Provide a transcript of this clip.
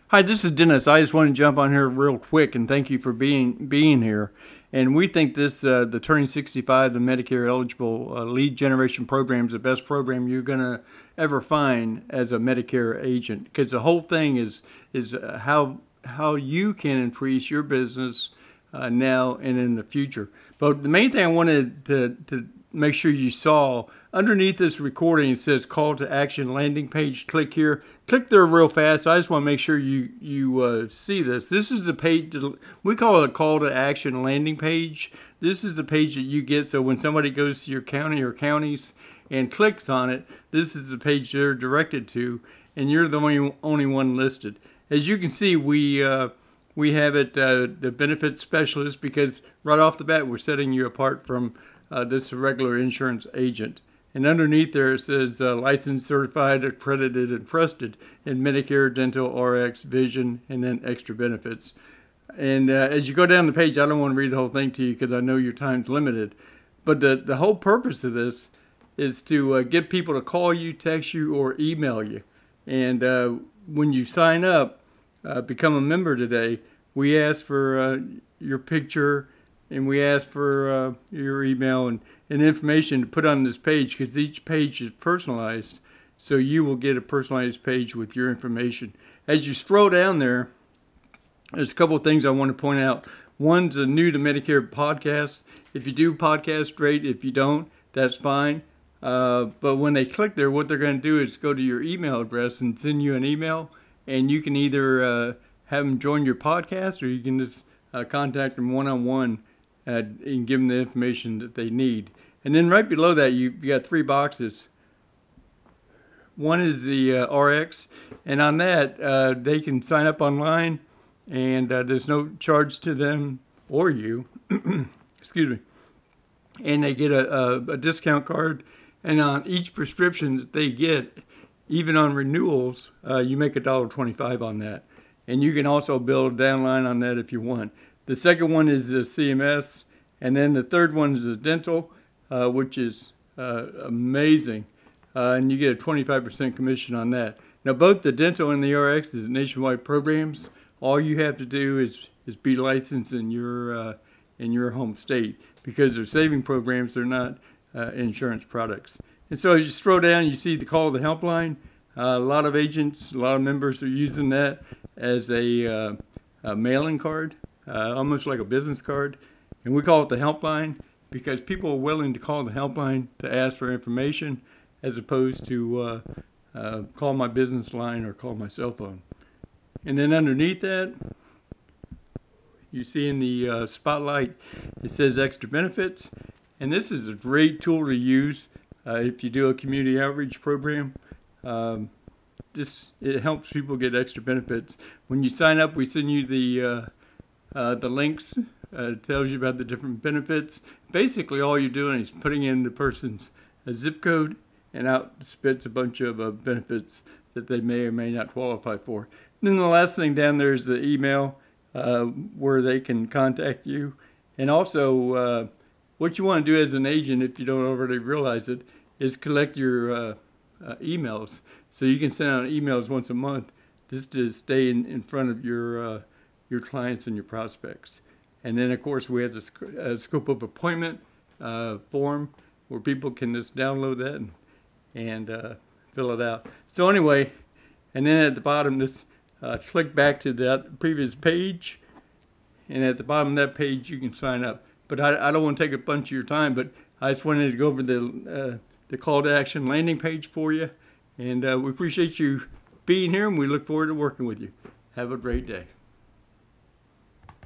Hi, this is Dennis. I just want to jump on here real quick and thank you for being here. And we think this the Turning 65, the Medicare eligible lead generation program is the best program you're gonna ever find as a Medicare agent, because the whole thing is how you can increase your business now and in the future. But the main thing I wanted to make sure you saw underneath this recording, it says call to action landing page. Click here. Click there real fast. I just want to make sure you see this. This is the page, we call it a call to action landing page. This is the page that you get, so when somebody goes to your county or counties and clicks on it, this is the page they're directed to, and you're the only one listed. As you can see, we have it the benefits specialist, because right off the bat we're setting you apart from this regular insurance agent. And underneath there it says licensed, certified, accredited, and trusted in Medicare, dental, RX, vision, and then extra benefits. And as you go down the page, I don't want to read the whole thing to you because I know your time's limited. But the whole purpose of this is to get people to call you, text you, or email you. And when you sign up, become a member today, we ask for your picture, and we ask for your email and information to put on this page, because each page is personalized, so you will get a personalized page with your information. As you scroll down there, there's a couple of things I want to point out. One's a new to Medicare podcast. If you do podcast, great. If you don't, that's fine. But when they click there, what they're going to do is go to your email address and send you an email, and you can either have them join your podcast, or you can just contact them one-on-one and give them the information that they need. And then right below that, you've got three boxes. One is the RX, and on that, they can sign up online, and there's no charge to them or you. Excuse me. And they get a discount card, and on each prescription that they get, even on renewals, you make $1.25 on that. And you can also build a downline on that if you want. The second one is the CMS, and then the third one is the dental, which is amazing, and you get a 25% commission on that. Now, both the dental and the RX is nationwide programs. All you have to do is be licensed in your home state, because they're saving programs. They're not insurance products. And so as you scroll down, you see the call to the helpline. A lot of agents, a lot of members are using that as a mailing card, almost like a business card. And we call it the helpline because people are willing to call the helpline to ask for information, as opposed to call my business line or call my cell phone. And then underneath that, you see in the spotlight, it says extra benefits. And this is a great tool to use if you do a community outreach program. It helps people get extra benefits. When you sign up, we send you the links. It tells you about the different benefits. Basically, all you're doing is putting in the person's zip code, and out spits a bunch of benefits that they may or may not qualify for. And then the last thing down there is the email where they can contact you. And also, what you want to do as an agent, if you don't already realize it, is collect your emails. So you can send out emails once a month just to stay in front of your clients and your prospects. And then, of course, we have the scope of appointment form where people can just download that and fill it out. So anyway, and then at the bottom, just click back to that previous page. And at the bottom of that page, you can sign up. But I don't want to take a bunch of your time, but I just wanted to go over the call to action landing page for you. And we appreciate you being here, and we look forward to working with you. Have a great day.